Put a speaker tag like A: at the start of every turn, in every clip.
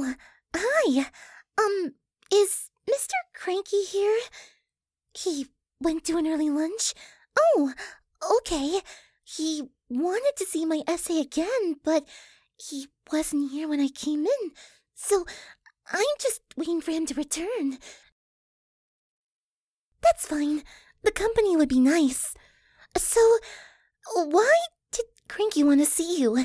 A: Oh, hi. Is Mr. Cranky here? He went to an early lunch? Oh, okay. He wanted to see my essay again, but he wasn't here when I came in, so I'm just waiting for him to return. That's fine. The company would be nice. So, why did Cranky want to see you?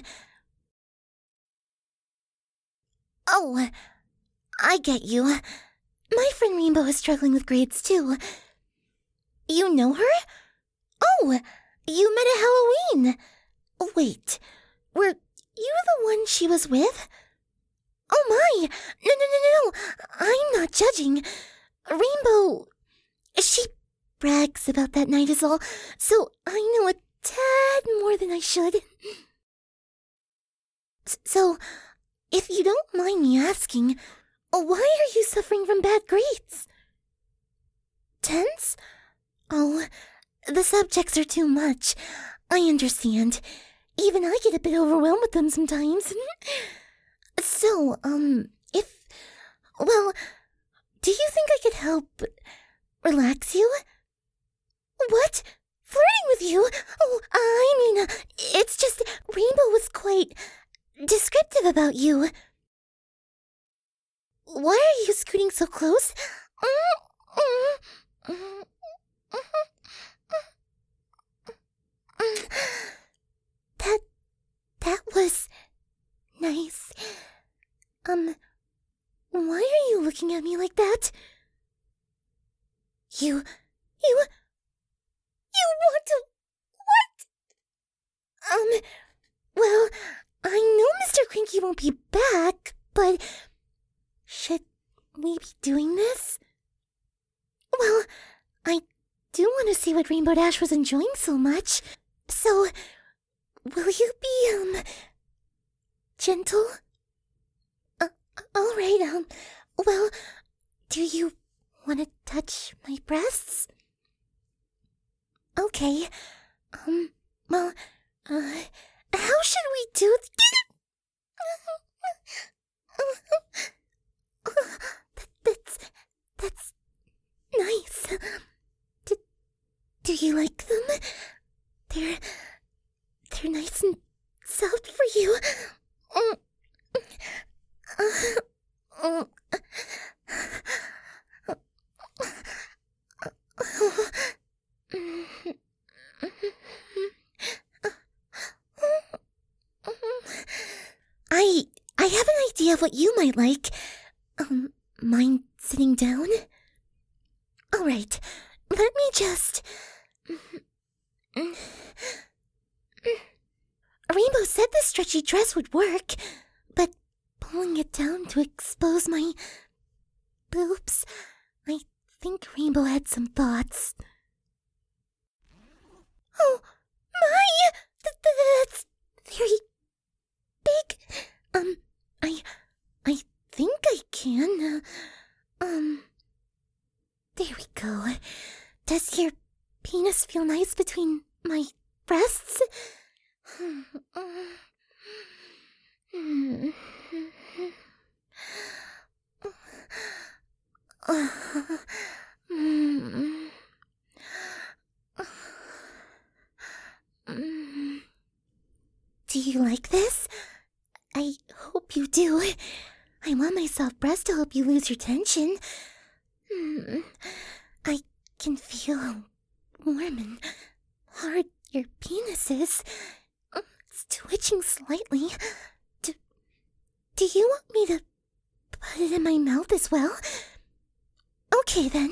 A: Oh, I get you. My friend Rainbow is struggling with grades too. You know her? Oh, you met at Halloween. Wait, were you the one she was with? Oh my! No. I'm not judging. Rainbow, she brags about that night is all, so I know a tad more than I should. So, if you don't mind me asking, why are you suffering from bad grades? Tense? Oh, the subjects are too much. I understand. Even I get a bit overwhelmed with them sometimes. So, well, do you think I could help relax you? What? Flirting with you? Oh, I mean, it's just Rainbow was quite descriptive about you. Why are you scooting so close? That was nice. Why are you looking at me like that? You want to... what? Well, I know Mr. Cranky won't be back, but should we be doing this? Well, I do want to see what Rainbow Dash was enjoying so much, so will you be, gentle? Alright, well, do you want to touch my breasts? Okay, well, how should we do that's nice. Do you like them? They're nice and soft for you. I have an idea of what you might like. Mind sitting down? Alright, let me just... Rainbow said this stretchy dress would work, but pulling it down to expose my boobs, I think Rainbow had some thoughts. Oh, my! That's very big. I think I can. There we go. Does your penis feel nice between my breasts? Do you like this? I hope you do. I want my soft breast to help you lose your tension. I can feel how warm and hard your penis is. It's twitching slightly. Do you want me to put it in my mouth as well? Okay then.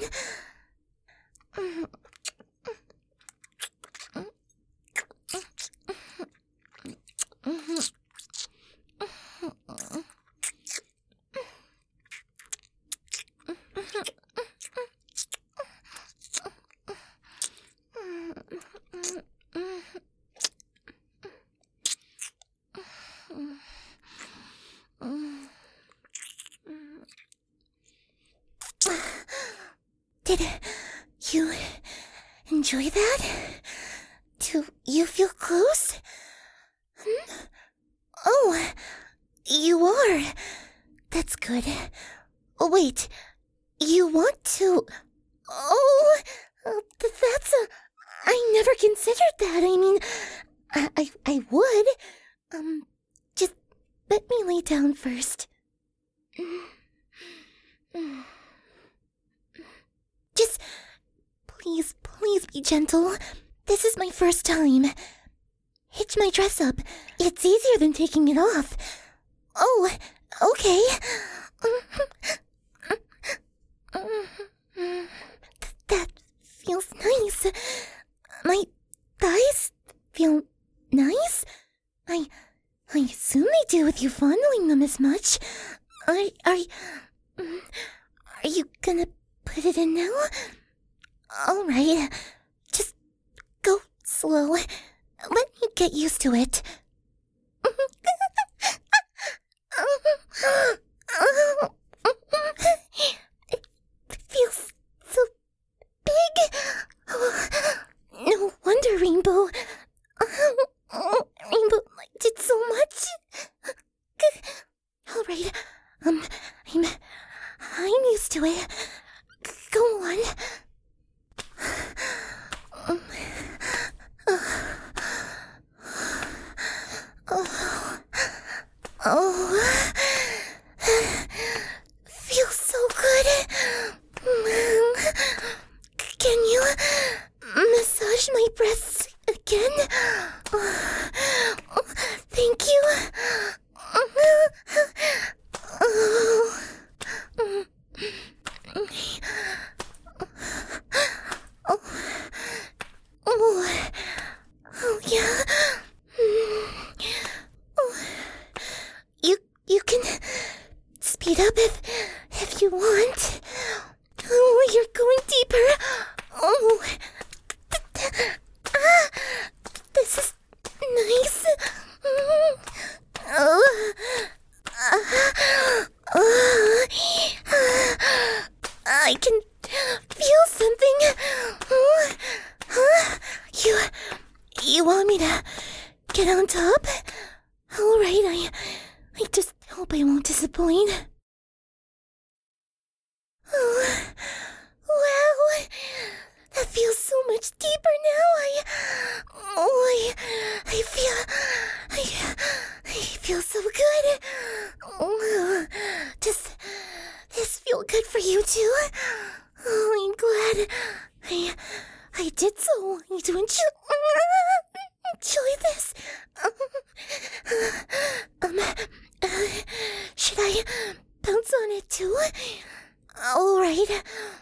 A: Did you enjoy that? Do you feel close? Oh, you are. That's good. Oh, wait. You want to... Oh, that's a... I never considered that. I mean, I would. Just let me lay down first. Just, please be gentle. This is my first time. Hitch my dress up. It's easier than taking it off. Oh, okay. That feels nice. My thighs feel nice? I assume they do with you fondling them as much. Are you gonna put it in now? Alright. Just go slow. Let me get used to it. It feels so big. No wonder Rainbow liked it so much. Alright, I'm used to it. Go on. Feels so good. Can you massage my breasts again? Thank you. Oh yeah. You can speed up if you want. Oh, you're going deeper. Oh, this is nice. I can feel something. You want me to get on top? All right, I just hope I won't disappoint. Oh, wow, that feels so much deeper now. I feel so good. Oh, does this feel good for you too? Oh, I'm glad I did so want you to enjoy this. Should I bounce on it too? All right.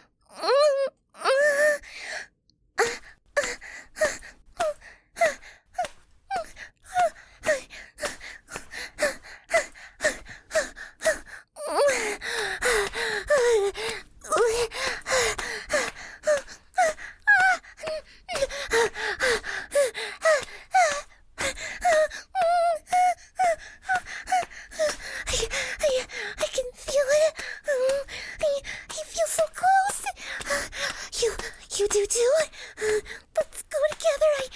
A: I can feel it. I feel so close. You do too? Let's go together.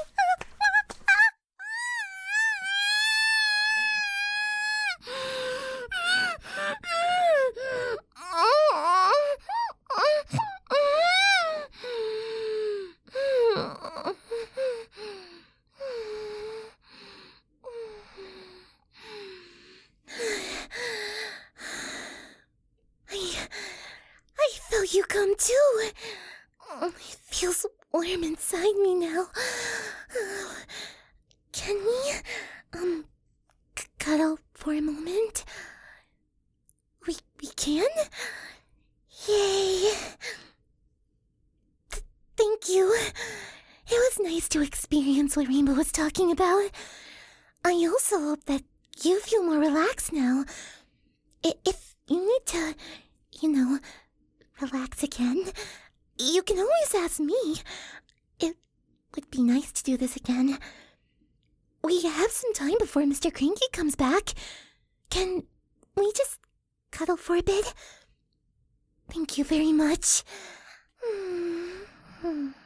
A: I felt you come too. It feels warm inside me now. Can we, cuddle for a moment? We can? Yay. Thank you. It was nice to experience what Rainbow was talking about. I also hope that you feel more relaxed now. If you need to, relax again, you can always ask me. It would be nice to do this again. We have some time before Mr. Cranky comes back. Can we just cuddle for a bit? Thank you very much.